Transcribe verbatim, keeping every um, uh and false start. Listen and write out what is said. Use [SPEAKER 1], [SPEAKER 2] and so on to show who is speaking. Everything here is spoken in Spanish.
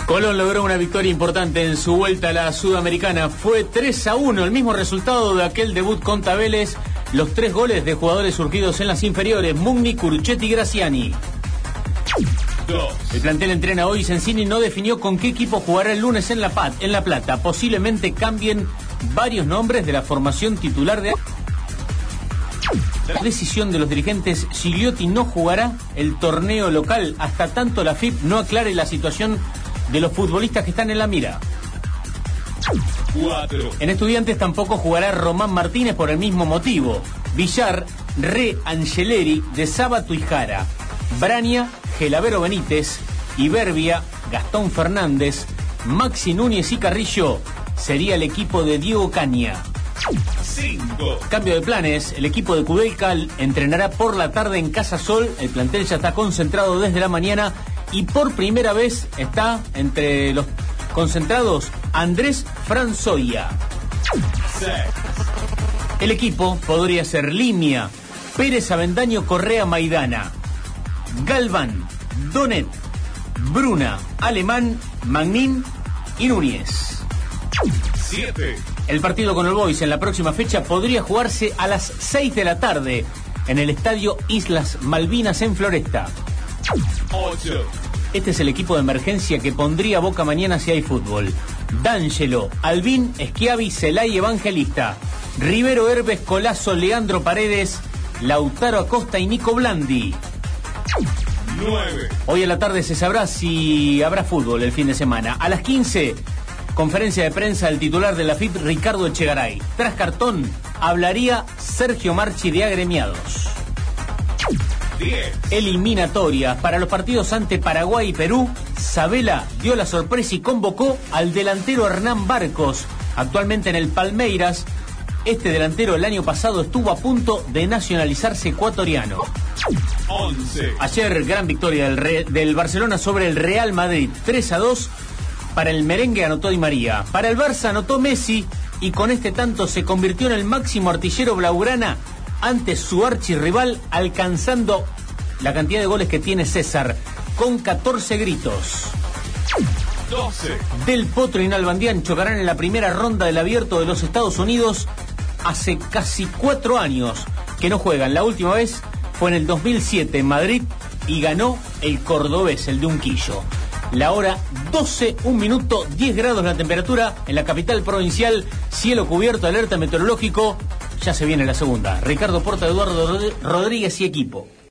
[SPEAKER 1] Colón logró una victoria importante en su vuelta a la Sudamericana. Fue tres a uno, el mismo resultado de aquel debut contra Vélez. Los tres goles de jugadores surgidos en las inferiores: Mugni, Curuchetti y Graciani. Dos. El plantel entrena hoy. Sensini no definió con qué equipo jugará el lunes en La, Pat, en La Plata. Posiblemente cambien varios nombres de la formación titular de... La decisión de los dirigentes: Gigliotti no jugará el torneo local hasta tanto la F I P no aclare la situación de los futbolistas que están en la mira. Cuatro. En Estudiantes tampoco jugará Román Martínez por el mismo motivo. Villar, Re Angeleri, De Sábato y Jara. Brania, Gelavero Benítez, Iberbia, Gastón Fernández, Maxi Núñez y Carrillo sería el equipo de Diego Caña. Cinco. Cambio de planes: el equipo de Kudelka entrenará por la tarde en Casa Sol. El plantel ya está concentrado desde la mañana y por primera vez está entre los concentrados Andrés Franzoia. Seis. El equipo podría ser Limia, Pérez Avendaño, Correa, Maidana, Galván, Donet, Bruna, Alemán, Magnín y Núñez. Siete. El partido con el Boys en la próxima fecha podría jugarse a las seis de la tarde en el estadio Islas Malvinas en Floresta. Ocho. Este es el equipo de emergencia que pondría Boca mañana si hay fútbol: D'Angelo, Albín, Schiavi, Celay, Evangelista, Rivero, Herbes, Colazo, Leandro Paredes, Lautaro Acosta y Nico Blandi. Nueve. Hoy a la tarde se sabrá si habrá fútbol el fin de semana. A las quince, conferencia de prensa del titular de la F I P, Ricardo Echegaray. Tras cartón, hablaría Sergio Marchi de agremiados. diez. Eliminatoria. Para los partidos ante Paraguay y Perú, Sabela dio la sorpresa y convocó al delantero Hernán Barcos, actualmente en el Palmeiras. Este delantero el año pasado estuvo a punto de nacionalizarse ecuatoriano. once. Ayer, gran victoria del, Re- del Barcelona sobre el Real Madrid. tres a dos. Para el merengue anotó Di María. Para el Barça anotó Messi y con este tanto se convirtió en el máximo artillero blaugrana ante su archirrival, alcanzando la cantidad de goles que tiene César, con catorce gritos. doce. Del Potro y Nalbandián chocarán en la primera ronda del Abierto de los Estados Unidos. Hace casi cuatro años que no juegan. La última vez fue en el dos mil siete en Madrid y ganó el cordobés, el de Unquillo. La hora doce, un minuto, diez grados la temperatura en la capital provincial. Cielo cubierto, alerta meteorológico. Ya se viene la segunda. Ricardo Porta, Eduardo Rodríguez y equipo.